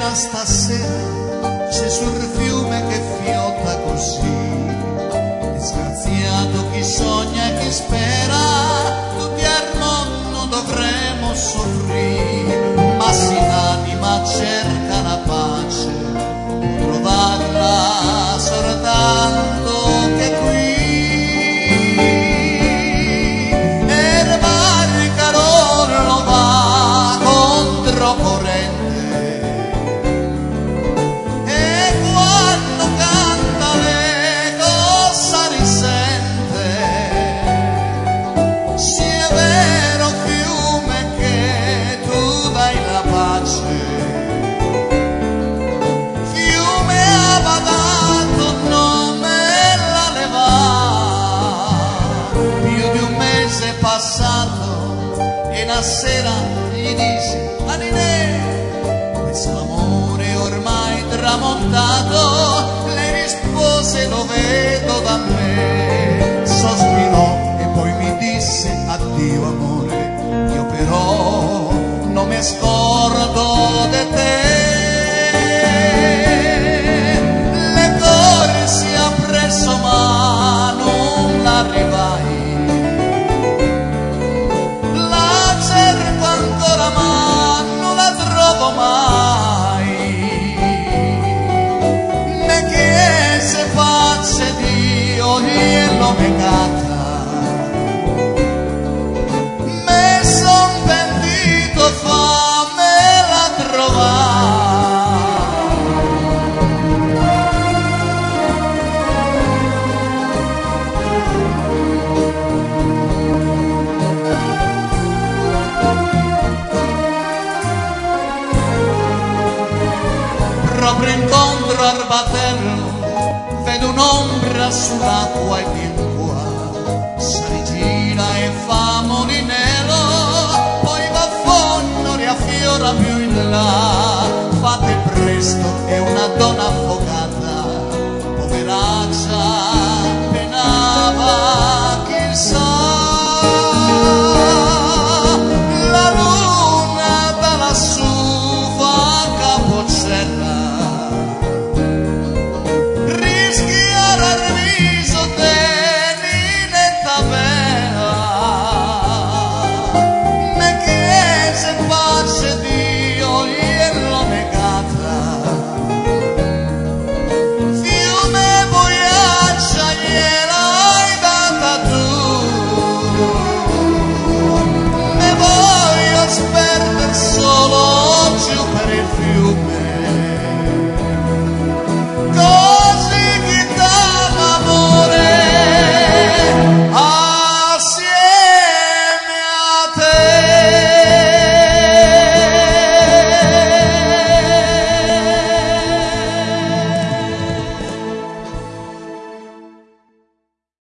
pena stasera c'è sul fiume che fiotta così. Disgraziato chi sogna e chi spera, tutti al mondo dovremo soffrire, ma si anima cerca la pace, può trovarla soltanto che qui. E il barca lo va contro corrente, e quando canta le cosa risente. Sì, è vero fiume che tu dai la pace, fiume avadato non me la leva. Più di un mese passato e una sera gli dissi: Alinè, questo amore ormai tramontato. Lei rispose: lo vedo da me. Sospirò e poi mi disse: addio amore, io però non mi scordo di te. Le corsi appresso ma non l'arrivai, la cerco ancora ma non la trovo mai. Me chiese pace Dio e l'ho negata, me son pentito fammela trovare. Proprio incontro al battello vedo un'ombra sull'acqua e viene qua, si rigira e fa molinello, poi va a fondo, riaffiora più in là.